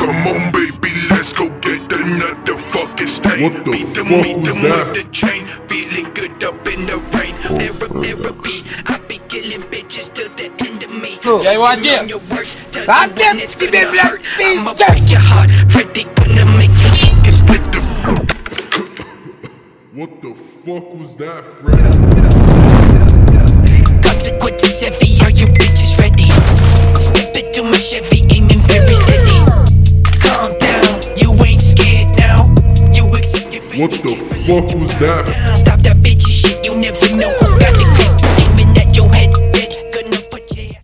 Come on, baby, let's go get another fucking stain. What the Beat them, fuck meet was them that? with the chain. Feeling good up in the rain. Therapy, I be killing bitches till the end of me. Я его одет! Отец тебе, блядь, I'ma пиздец! break your heart. Freddy gonna make you fucking split the What the fuck was that, Fred? consequences heavy. Are you bitches ready? Step into my Chevy, aiming very steady. Calm down, you ain't scared now. You accept your fate. What the fuck was that?